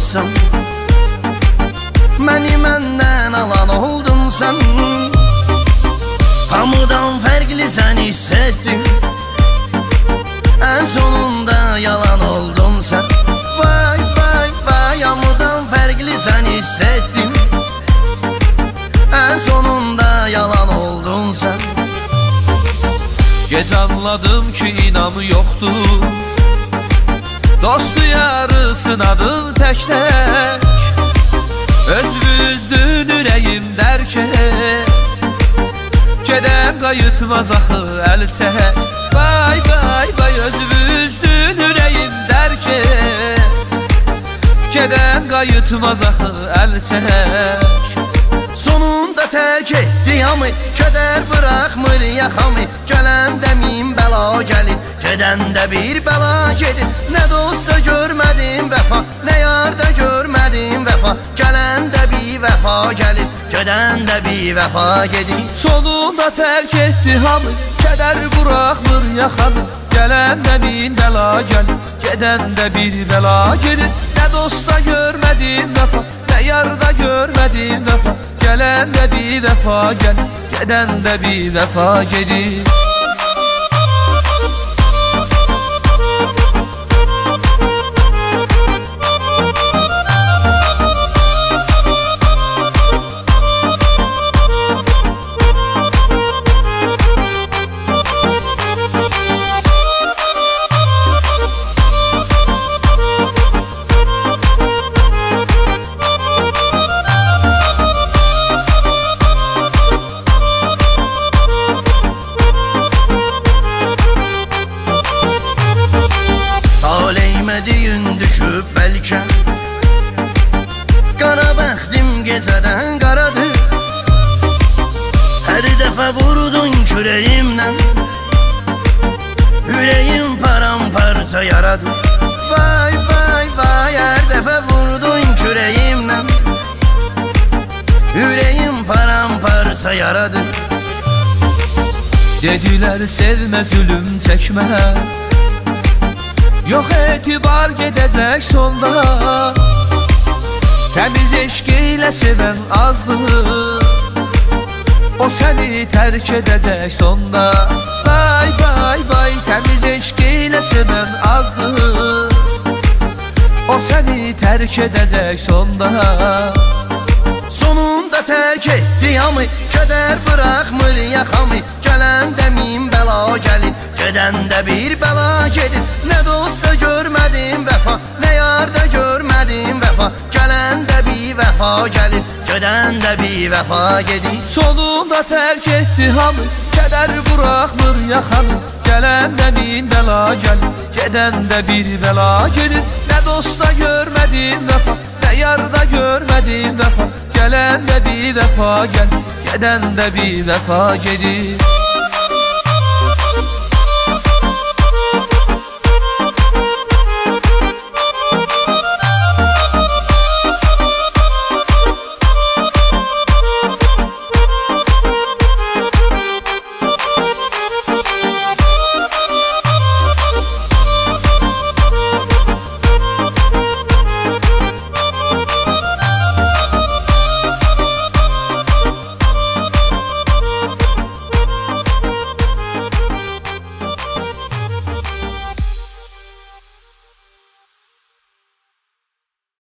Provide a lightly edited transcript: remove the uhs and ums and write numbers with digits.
olmazsan, məni məndən alan oldun sən. Hamıdan fərqli sən hiss etdim, ən sonunda yalan oldun sən. Vay vay vay, hamıdan fərqli sən hiss etdim, ən sonunda yalan oldun sən. Gec anladım ki inamı yoxdur, dostu yarı sınadın tək-tək. Özlüzdün ürəyim dərk et, gedən qayıtmaz axı əl çək. Vay vay vay, özlüzdün ürəyim dərk et, gedən qayıtmaz axı əl çək. Sonunda tərk etdi hamı, kədər bıraxmır yaxamı. Gələndə min bəla gəlir, gedəndə bir bəla gedir. Nə dosta görmədim vəfa, nə yarda görmədim vəfa. Gələndə bir vəfa gəlir, gedəndə bir vəfa gedir. Sonunda tərk etdi hamı, kədər bıraxmır yaxamı. Gələndə min bəla gəlir, gedəndə bir bəla gedir. Nə dosta görmədim vəfa, nə yarda görmədim vəfa. Gələndə bir vəfa gəlir, gedəndə bir vəfa gedir. Taleymədiyin düşüb bəlkə, qara bəxtim gecədən qaradır. Hər dəfə vurdun kürəyimlə, ürəyim paramparça yaradır. Vay vay vay, hər dəfə vurdun kürəyimlə, ürəyim paramparça yaradır. Dedilər sevmə, zülüm çəkmə, yox etibar gedəcək sonda. Təmiz eşq ilə sevən azdır, o səni tərk edəcək sonda. Vay vay vay, təmiz eşq ilə sevən azdır, o səni tərk edəcək sonda. Sonunda tərk etdi hamı, kədər bıraxmır yaxamı. Gələndə min bəla gəlir, gedəndə bir bəla gedir. Nə dosta görmədim vəfa, nə yarda görmədim vəfa. Gələndə bir vəfa gəlir, gedəndə bir vəfa gedir. Sonunda tərk etdi hamı, kədər bıraxmır yaxamı. Gələndə min bəla gəlir, gedəndə bir bəla gedir. Nə dosta görmədim vəfa, nə yarda görmədim vəfa. Gələndə bir vəfa gəlir, gedəndə bir vəfa gedir.